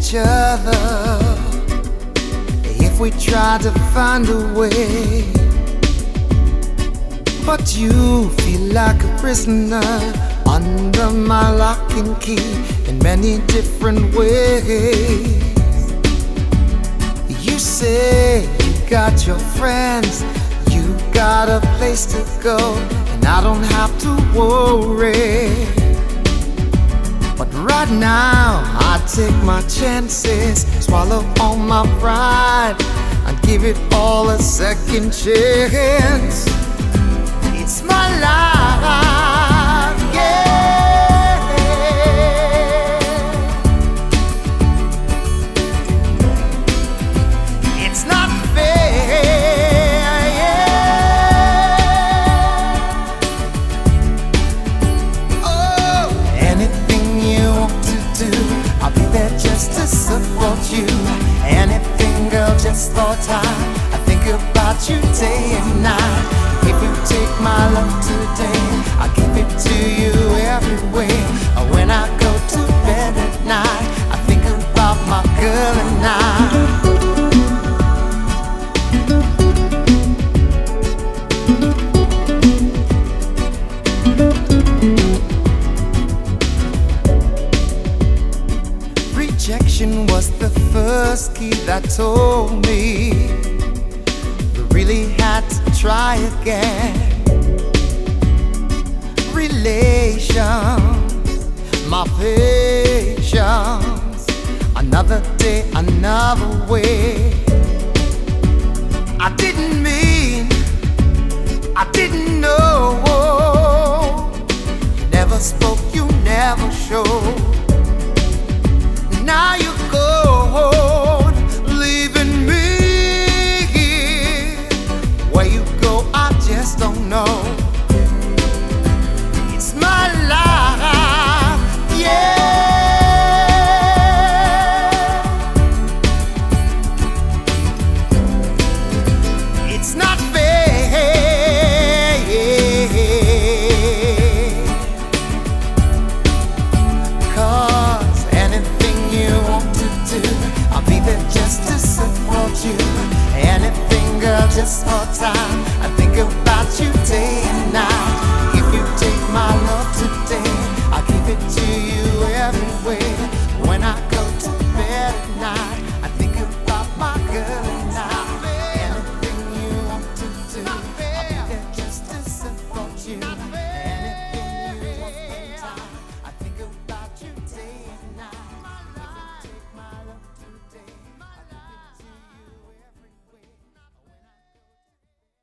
each other if we try to find a way. But you feel like a prisoner under my lock and key in many different ways. You say you got your friends, you got a place to go, and I don't have to worry. But right now I take my chances, swallow all my pride, and give it all a second chance. It's my life, yeah. It's not fair, yeah. Oh, anything you want to do, I'll be there just to support you. Anything, girl, just for time. I think about you day and night. If you take my love today, I'll give it to you every way. When I go to bed at night, I think about my girl and I. Rejection was the first key that told me we really had to try again. Relations, my patience, another day, another way. I didn't mean, I didn't know. You never spoke, you never showed. Now you're gone, leaving me. Where you go, I just don't know. It's my life, yeah. It's not fair, yeah. 'Cause anything you want to do, I'll be there just to support you. Anything, girl, just for time. I think about